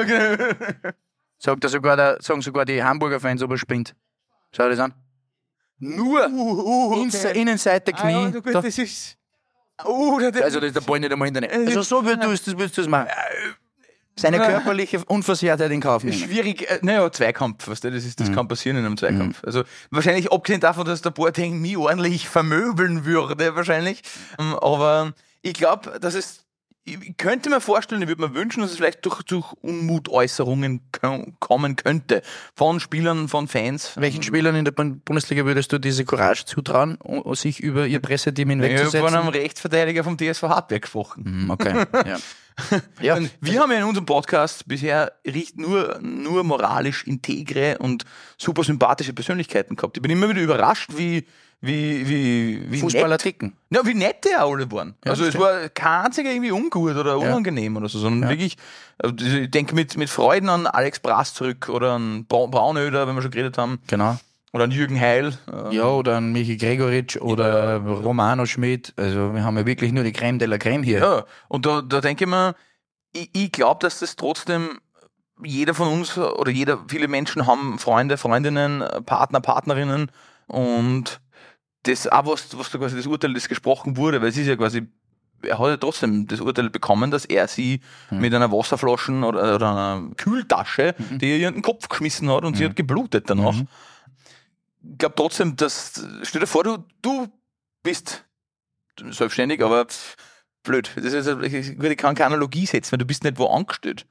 Sagen sogar die Hamburger Fans, ob er spinnt. Schau dir das an. Nur Innenseite Knie. Das ist... Also das ist der Ball nicht einmal in der Nähe. Also so würdest du es machen. Seine körperliche Unversehrtheit in Kauf nehmen. Schwierig, Zweikampf, weißt du, das kann passieren in einem Zweikampf. Also wahrscheinlich abgesehen davon, dass der Boateng mich ordentlich vermöbeln würde, wahrscheinlich. Aber ich glaube, ich könnte mir vorstellen, ich würde mir wünschen, dass es vielleicht durch Unmutäußerungen kommen könnte. Von Spielern, von Fans. Welchen Spielern in der Bundesliga würdest du diese Courage zutrauen, sich über ihr Presseteam hinwegzusetzen? Ich habe von einem Rechtsverteidiger vom TSV Hartberg gesprochen. Okay, ja. Wir haben ja in unserem Podcast bisher nur moralisch integre und super sympathische Persönlichkeiten gehabt. Ich bin immer wieder überrascht, wie Fußballer nett, ticken. Ja, wie nett die auch alle waren. Ja, also es war kein einziger irgendwie ungut oder unangenehm oder so, sondern wirklich, ich denke mit Freuden an Alex Brass zurück oder an Braunöder, wenn wir schon geredet haben. Genau. Oder an Jürgen Heil. Ja, oder an Michi Gregoritsch oder Romano Schmidt. Also wir haben ja wirklich nur die Creme de la Creme hier. Ja, und da denke ich mir, ich glaube, dass das trotzdem jeder von uns oder viele Menschen haben Freunde, Freundinnen, Partner, Partnerinnen, und das auch, was quasi das Urteil, das gesprochen wurde, weil es ist ja quasi, er hat ja trotzdem das Urteil bekommen, dass er sie mit einer Wasserflasche oder einer Kühltasche, die er ihr in den Kopf geschmissen hat, und sie hat geblutet danach. Ich glaube trotzdem, stell dir vor, du bist selbstständig, aber blöd. Ich kann keine Analogie setzen, weil du bist nicht wo angestellt.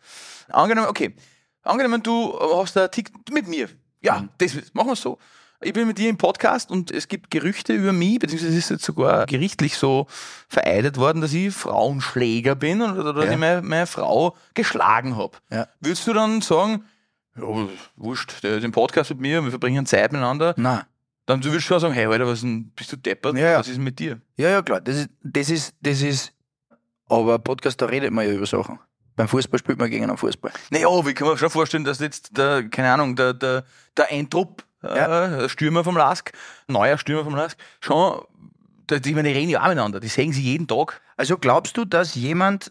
Angenommen, du hast einen Tick mit mir. Ja, das machen wir so. Ich bin mit dir im Podcast und es gibt Gerüchte über mich, beziehungsweise es ist jetzt sogar gerichtlich so vereidet worden, dass ich Frauenschläger bin oder dass ich meine Frau geschlagen habe. Ja. Würdest du dann sagen, ja, wurscht, der ist im Podcast mit mir, wir verbringen Zeit miteinander? Nein. Dann würdest du schon sagen, hey Alter, bist du deppert? Ja. Was ist mit dir? Ja, klar. Das ist, aber Podcast, da redet man ja über Sachen. Beim Fußball spielt man gegen einen Fußball. Naja, ich kann mir schon vorstellen, dass jetzt der Eintrupp, Stürmer vom LASK, neuer Stürmer vom LASK, schon, die reden ja auch miteinander, die sehen sie jeden Tag. Also glaubst du, dass jemand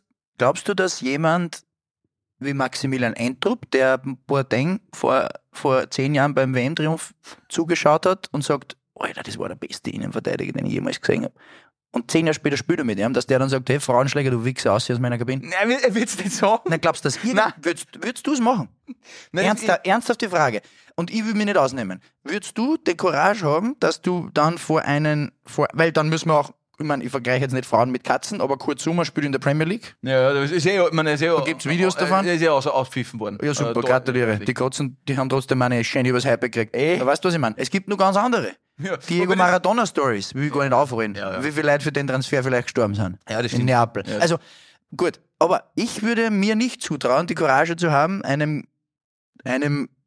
wie Maximilian Eintrupp, der Boateng vor 10 Jahren beim WM-Triumph zugeschaut hat und sagt, Alter, das war der beste Innenverteidiger, den ich jemals gesehen habe. Und 10 Jahre später spielt er mit ihm, dass der dann sagt, hey, Frauenschläger, du Wichser, aus aus meiner Kabine. Nein, er wird es nicht sagen. Nein, glaubst du das? Würdest du es machen? Nein, ernsthafte Frage. Und ich will mich nicht ausnehmen. Würdest du die Courage haben, dass du dann weil dann müssen wir auch, ich vergleiche jetzt nicht Frauen mit Katzen, aber Kurt Sommer spielt in der Premier League. Ja, das ist da gibt es Videos davon? Der ist ja auspfiffen worden. Ja, super, gratuliere. Die Katzen, die haben trotzdem eine Schöne übers Hype gekriegt. Weißt du, was ich meine? Es gibt nur ganz andere. Ja, Diego Maradona-Stories, will ich gar nicht aufrollen. Ja. Wie viele Leute für den Transfer vielleicht gestorben sind. Ja, das stimmt. In Neapel. Ja. Also, gut. Aber ich würde mir nicht zutrauen, die Courage zu haben, einem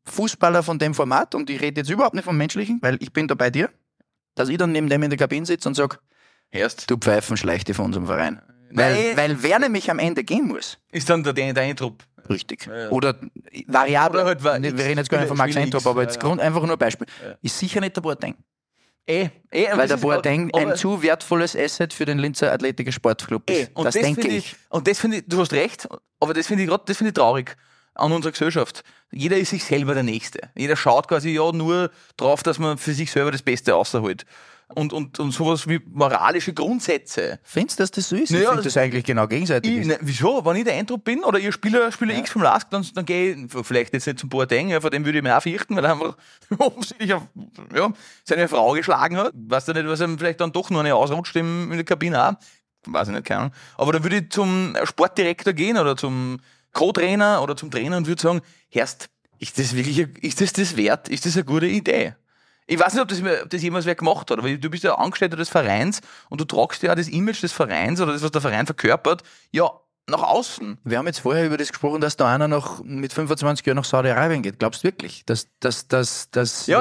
Fußballer von dem Format, und ich rede jetzt überhaupt nicht vom Menschlichen, weil ich bin da bei dir, dass ich dann neben dem in der Kabine sitze und sage, du Pfeifen, schleich dich von unserem Verein. Weil wer nämlich am Ende gehen muss. Ist dann der Trupp. Richtig. Ja. Oder variabel. Oder halt, wir reden jetzt gar nicht von Max Eintrup, aber jetzt einfach nur ein Beispiel. Ja. Ist sicher nicht der Boateng. Weil der Boateng ein zu wertvolles Asset für den Linzer Athletiker Sportclub ist. Das denke ich. Und das finde ich, du hast recht, aber das finde ich traurig an unserer Gesellschaft. Jeder ist sich selber der Nächste. Jeder schaut quasi nur drauf, dass man für sich selber das Beste rausholt. Und sowas wie moralische Grundsätze. Findest du, dass das so ist? Ich finde das eigentlich genau gegenseitig. Wieso? Wenn ich der Eindruck bin oder ihr Spieler X vom LASK, dann gehe ich vielleicht jetzt nicht zum Boateng, vor dem würde ich mich auch fürchten, weil er einfach offensichtlich seine Frau geschlagen hat. Weißt du nicht, was ihm vielleicht dann doch nur eine ausrutscht in der Kabine auch? Weiß ich nicht, keine Ahnung. Aber dann würde ich zum Sportdirektor gehen oder zum Co-Trainer oder zum Trainer und würde sagen, Herrst, ist das wert? Ist das eine gute Idee? Ich weiß nicht, ob das jemals wer gemacht hat, aber du bist ja Angestellter des Vereins und du tragst ja das Image des Vereins oder das, was der Verein verkörpert, nach außen. Wir haben jetzt vorher über das gesprochen, dass da einer noch mit 25 Jahren nach Saudi-Arabien geht. Glaubst du wirklich? Was du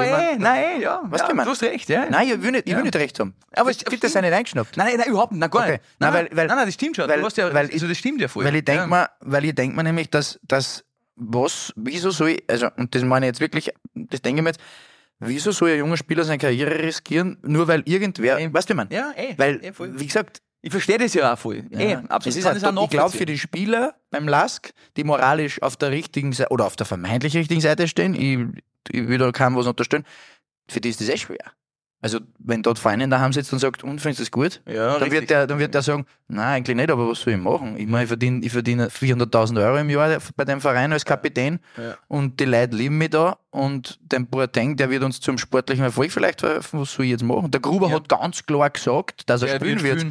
hast recht. Ja. Nein, ich will nicht recht haben. Aber ich finde das auch nicht eingeschnappt. Nein, überhaupt nicht. Gar nicht. Nein, das stimmt schon. Das stimmt ja voll. Weil ich denke mir nämlich, wieso soll ich, also, und das meine ich jetzt wirklich, das denke ich mir jetzt, wieso soll ein junger Spieler seine Karriere riskieren, nur weil irgendwer, weißt du, man? Ja, Weil, wie gesagt, ich verstehe das ja auch voll. Absolut. Ich glaube, für die Spieler beim LASK, die moralisch auf der richtigen Seite oder auf der vermeintlich richtigen Seite stehen, ich will da keinem was unterstellen, für die ist das schwer. Also, wenn dort Verein daheim sitzt und sagt, und findest du das gut? Ja, dann wird der sagen, nein, eigentlich nicht, aber was soll ich machen? Ich verdiene 400.000 Euro im Jahr bei dem Verein als Kapitän und die Leute lieben mich da und den Boateng, der wird uns zum sportlichen Erfolg vielleicht verhelfen, was soll ich jetzt machen? Der Gruber hat ganz klar gesagt, dass er spielen wird.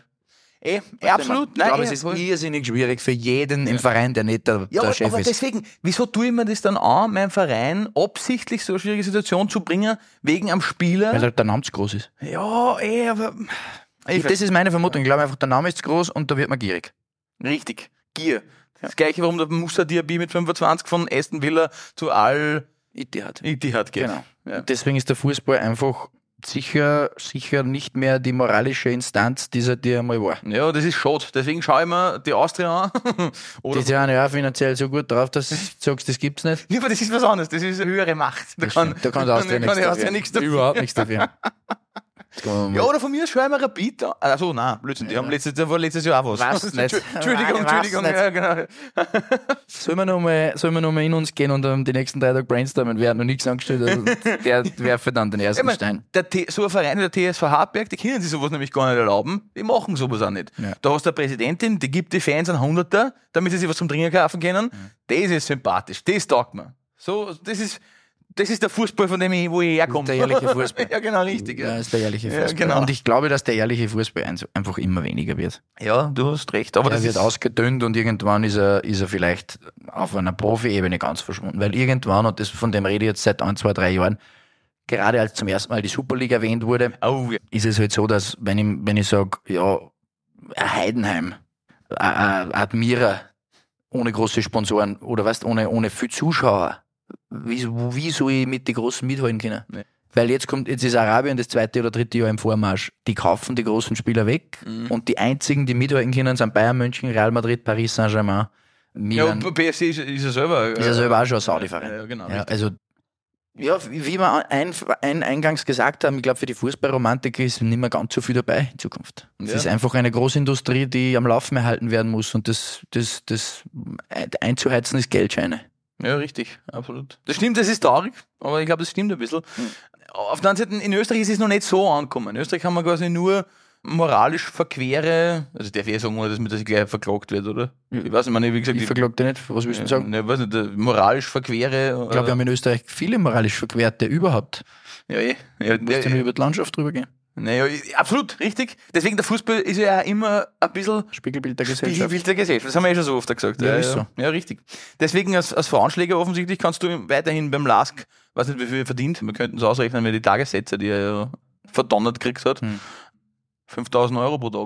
Absolut. Ich glaube, es ist irrsinnig schwierig für jeden im Verein, der nicht der Chef aber ist. Deswegen, wieso tue ich mir das dann an, meinem Verein absichtlich so eine schwierige Situation zu bringen, wegen einem Spieler? Weil der Name zu groß ist. Ja, aber... Das ist meine Vermutung. Ich glaube einfach, der Name ist zu groß und da wird man gierig. Richtig, Gier. Das Gleiche, warum der Moussa Diaby mit 25 von Aston Villa zu Al-Ittihad geht. Genau. Ja. Deswegen ist der Fußball einfach sicher nicht mehr die moralische Instanz, die einmal war. Ja, das ist schade. Deswegen schaue ich mir die Austria an. Die sind ja auch finanziell so gut drauf, dass du sagst, das gibt's nicht. Ja, aber das ist was anderes. Das ist eine höhere Macht. Da kann Austria nichts dafür. Überhaupt nichts dafür. Ja, oder von mir aus schauen wir Rapid an. Also nein, Blödsinn, die haben letztes Jahr auch was. Was nicht. Entschuldigung. Ja, genau. Sollen wir noch mal in uns gehen und die nächsten 3 Tage brainstormen? Wer hat noch nichts angestellt? Also der werfe dann den ersten Stein. So ein Verein wie der TSV Hartberg, die können sich sowas nämlich gar nicht erlauben. Die machen sowas auch nicht. Ja. Da hast du eine Präsidentin, die gibt die Fans einen Hunderter, damit sie sich was zum Trinken kaufen können. Das ist sympathisch, das taugt mir. So, das ist der Fußball, von dem wo ich herkomme. Der ehrliche Fußball. Ja, genau, richtig. Ja, ist der ehrliche Fußball. Ja, genau. Und ich glaube, dass der ehrliche Fußball einfach immer weniger wird. Ja, du hast recht. Aber er wird ausgedünnt und irgendwann ist er vielleicht auf einer Profi-Ebene ganz verschwunden. Weil irgendwann, und von dem rede ich jetzt seit 1, 2, 3 Jahren, gerade als zum ersten Mal die Super League erwähnt wurde, ist es halt so, dass wenn ich sage, ja, ein Heidenheim, ein Admira, ohne große Sponsoren oder ohne viel Zuschauer, wie soll ich mit den Großen mithalten können? Nee. Weil jetzt ist Arabien das 2. oder 3. Jahr im Vormarsch. Die kaufen die großen Spieler weg und die einzigen, die mithalten können, sind Bayern München, Real Madrid, Paris Saint-Germain, Milan. Ja, PSG ist er selber. Ist er selber auch schon ein Saudi-Verein. Ja, genau. Ja, also, wie wir eingangs gesagt haben, ich glaube, für die Fußballromantiker ist nicht mehr ganz so viel dabei in Zukunft. Es ist einfach eine Großindustrie, die am Laufen erhalten werden muss und das einzuheizen ist Geldscheine. Ja, richtig, absolut. Das stimmt, das ist traurig, aber ich glaube, das stimmt ein bisschen. Auf der anderen Seite, in Österreich ist es noch nicht so angekommen. In Österreich haben wir quasi nur moralisch verquere, also darf ich sagen, dass mir das gleich verklagt wird, oder? Ich weiß nicht, wie gesagt... Ich verklage dich nicht, was willst du sagen? Ich weiß nicht, moralisch verquere... Ich glaube, wir haben in Österreich viele moralisch Verquerte überhaupt. Ja, musst du nur über die Landschaft drüber gehen. Naja, absolut, richtig. Deswegen, der Fußball ist ja immer ein bisschen... Spiegelbild der Gesellschaft. Spiegelbild der Gesellschaft, das haben wir ja schon so oft gesagt. Ja, ist so. Ja, richtig. Deswegen, als Veranschläger offensichtlich kannst du weiterhin beim LASK, weiß nicht, wie viel er verdient, wir könnten es ausrechnen, wenn die Tagessätze, die er ja verdonnert gekriegt hat, 5.000 Euro pro Tag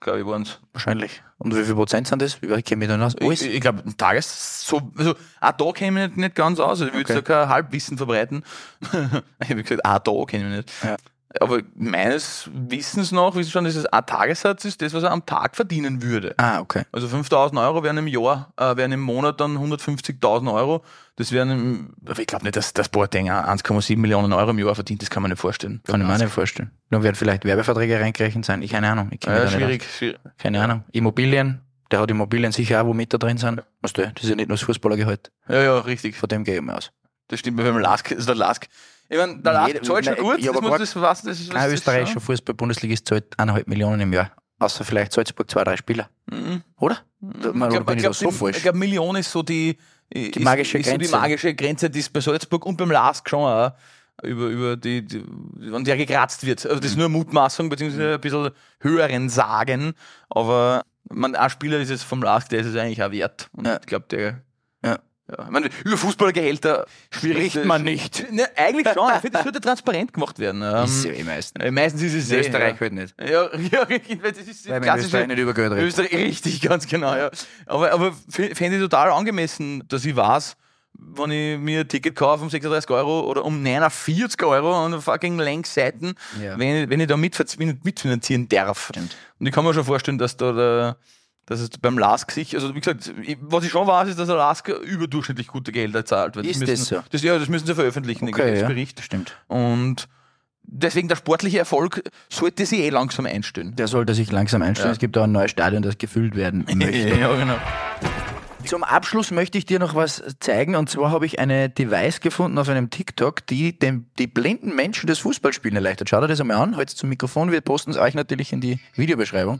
glaube ich, waren es. Wahrscheinlich. Und wie viel Prozent sind das? Wie kenne ich mich dann aus? Alles? Ich glaube, ein Tages... also auch da kenne ich mich nicht ganz aus. Also ich würde da kein Halbwissen verbreiten. Ich habe gesagt, auch da kenne ich mich nicht. Ja. Aber meines Wissens nach, wissen schon, dass es ein Tagessatz ist, das, was er am Tag verdienen würde. Ah, okay. Also 5.000 Euro wären im Jahr, wären im Monat dann 150.000 Euro. Das wären, ich glaube nicht, dass das Boateng 1,7 Millionen Euro im Jahr verdient, das kann man nicht vorstellen. Kann ich mir nicht vorstellen. Dann werden vielleicht Werbeverträge reingerechnet sein, keine Ahnung. Schwierig. Keine Ahnung. Immobilien, der hat Immobilien sicher auch, wo mit da drin sind. Weißt du, das ist ja nicht nur das Fußballergehalt. Ja, richtig. Von dem gehe ich mal aus. Das stimmt, beim Lask ist der Lask. Ich meine, der Lask zahlt schon gut, das ist kein österreichischer Fußball-Bundesligist zahlt 1,5 Millionen im Jahr. Außer vielleicht Salzburg 2-3 Spieler. Oder? Ich glaube, so falsch? Ich glaube, Million ist so die magische Grenze. So die magische Grenze, die ist bei Salzburg und beim Lask schon auch über die an der gekratzt wird. Also das ist nur Mutmaßung, beziehungsweise ein bisschen höheren Sagen. Aber ein Spieler ist es vom Lask, der ist es eigentlich auch wert. Und ich glaube, der... Ja, ich meine, über Fußballgehälter spricht man nicht. Ne, eigentlich schon. Ich finde, das sollte transparent gemacht werden. Ist ja meistens. Meistens ist es in Österreich halt nicht. Ja, das ist weil man in Österreich nicht über Geld redet. Österreich, richtig, ganz genau. Ja. Aber fände ich total angemessen, dass ich weiß, wenn ich mir ein Ticket kaufe um 36 Euro oder um 49 Euro an fucking Längsseiten, wenn ich da mitfinanzieren darf. Stimmt. Und ich kann mir schon vorstellen, dass dass es beim Lask sich, also wie gesagt, was ich schon weiß, ist, dass der Lask überdurchschnittlich gute Gelder zahlt. Ist das so? Das müssen sie veröffentlichen, okay, den Bericht. Stimmt. Und deswegen der sportliche Erfolg sollte sich langsam einstellen. Der sollte sich langsam einstellen. Es gibt auch ein neues Stadion, das gefüllt werden möchte. Ja, genau. Zum Abschluss möchte ich dir noch was zeigen, und zwar habe ich eine Device gefunden auf einem TikTok, die blinden Menschen das Fußballspielen erleichtert. Schaut euch das einmal an, heute zum Mikrofon, wir posten es euch natürlich in die Videobeschreibung.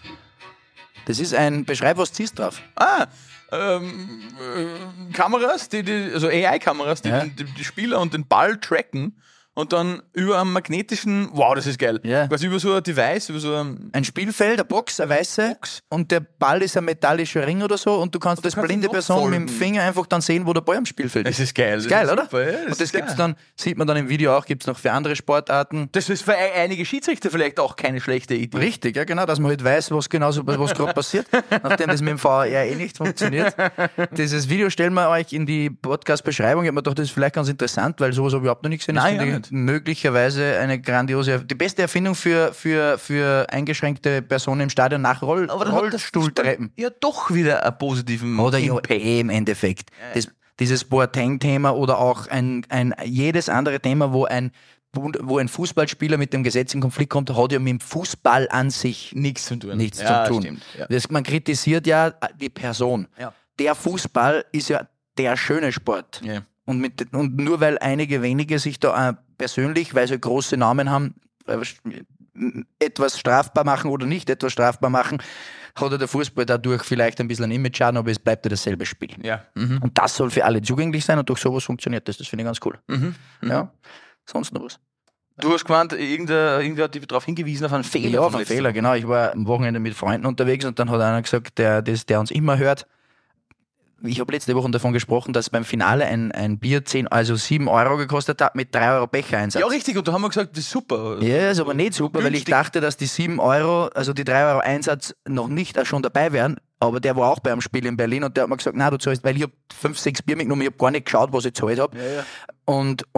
Das ist beschreib, was ziehst drauf. Kameras, also AI-Kameras, die Spieler und den Ball tracken und dann über einen magnetischen, wow, das ist geil, quasi über so ein Device, über so ein Spielfeld, eine Box, eine weiße Box, und der Ball ist ein metallischer Ring oder so, und du kannst blinde Person mit dem Finger einfach dann sehen, wo der Ball am Spielfeld ist. Das ist geil. Das ist geil, oder? Super, ja, und das gibt's dann, sieht man dann im Video auch, gibt's noch für andere Sportarten. Das ist für einige Schiedsrichter vielleicht auch keine schlechte Idee. Richtig, ja genau, dass man halt weiß, was gerade passiert, nachdem das mit dem VR nicht funktioniert. Dieses Video stellen wir euch in die Podcast-Beschreibung. Ich habe mir gedacht, das ist vielleicht ganz interessant, weil sowas habe ich überhaupt noch nicht gesehen. Nein, möglicherweise eine die beste Erfindung für eingeschränkte Personen im Stadion nach Rollstuhltreppen. Ja, doch wieder einen positiven oder Impact. Im Endeffekt. Dieses Boateng-Thema oder auch jedes andere Thema, wo ein Fußballspieler mit dem Gesetz in Konflikt kommt, hat ja mit dem Fußball an sich nichts zu tun. Stimmt, ja. Man kritisiert ja die Person. Ja. Der Fußball ist ja der schöne Sport. Ja. Und nur weil einige wenige sich da persönlich, weil sie große Namen haben, etwas strafbar machen oder nicht etwas strafbar machen, hat der Fußball dadurch vielleicht ein bisschen ein Image-Schaden, aber es bleibt ja dasselbe Spiel. Ja. Und das soll für alle zugänglich sein, und durch sowas funktioniert das. Das finde ich ganz cool. Ja. Sonst noch was? Du hast gemeint, irgendwer hat dich darauf hingewiesen, auf einen Fehler. Ja, auf einen Fehler, genau. Ich war am Wochenende mit Freunden unterwegs, und dann hat einer gesagt, der uns immer hört. Ich habe letzte Woche davon gesprochen, dass beim Finale ein Bier 7 Euro gekostet hat mit 3 Euro Bechereinsatz. Ja, richtig, und da haben wir gesagt, das ist super. Ja, ist aber nicht super, günstig. Weil ich dachte, dass die 7 Euro, also die 3 Euro Einsatz noch nicht schon dabei wären, aber der war auch beim Spiel in Berlin, und der hat mir gesagt, nein, du zahlst, weil ich habe 5, 6 Bier mitgenommen, ich habe gar nicht geschaut, was ich gezahlt habe. Ja. Und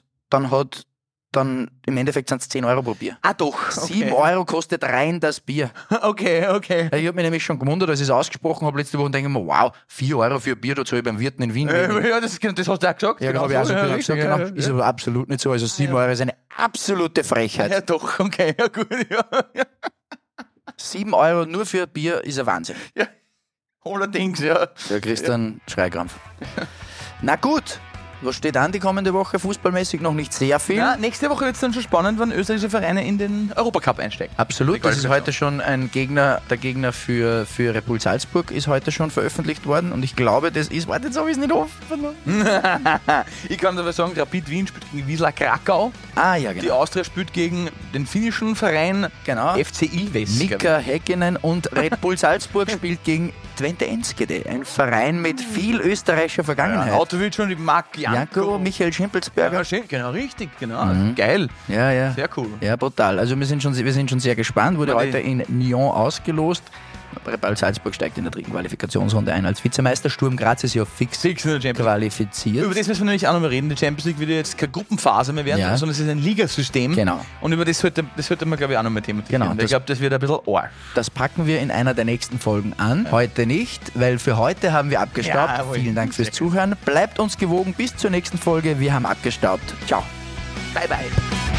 dann im Endeffekt sind es 10 Euro pro Bier. Ah doch. Okay. 7 Euro kostet rein das Bier. Okay. Ich habe mich nämlich schon gewundert, als ich es ausgesprochen habe letzte Woche, und denke mir, wow, 4 Euro für Bier, da zahle ich beim Wirten in Wien. Ja, das hast du auch gesagt. Ja, habe ich auch so gesagt. Genau. Ist aber absolut nicht so. Also 7 Euro ist eine absolute Frechheit. Ja doch, okay, ja gut. Ja. 7 Euro nur für Bier ist ein Wahnsinn. Ja, allerdings, ja. Da kriegst du einen Schreikrampf. Na gut. Was steht an die kommende Woche? Fußballmäßig noch nicht sehr viel. Ja, nächste Woche wird es dann schon spannend, wenn österreichische Vereine in den Europacup einsteigen. Absolut, das ist heute schon der Gegner für Red Bull Salzburg ist heute schon veröffentlicht worden, und ich glaube, das ist, warte, jetzt habe ich es nicht offen. Ich kann aber sagen, Rapid Wien spielt gegen Wisła Krakau. Ah ja, genau. Die Austria spielt gegen den finnischen Verein FC Ilves. Mika Häkkinen, und Red Bull Salzburg spielt gegen Twente Enskede, ein Verein mit viel österreichischer Vergangenheit. Autowitsch und Marc Janko, Michael Schimpelsberger. Ja, genau, richtig, genau. Geil. Ja. Sehr cool. Ja, brutal. Also wir sind schon sehr gespannt. Wurde heute in Nyon ausgelost. Ball Salzburg steigt in der dritten Qualifikationsrunde ein als Vizemeister. Sturm Graz ist ja fix qualifiziert. Über das müssen wir nämlich auch noch mal reden. Die Champions League wird jetzt keine Gruppenphase mehr werden, sondern es ist ein Ligasystem. Genau. Und über das sollte man, glaube ich, auch noch mal thematisieren. Genau, ich glaube, das wird ein bisschen arg. Das packen wir in einer der nächsten Folgen an. Ja. Heute nicht, weil für heute haben wir abgestaubt. Ja, vielen Dank fürs Zuhören. Bleibt uns gewogen bis zur nächsten Folge. Wir haben abgestaubt. Ciao. Bye, bye.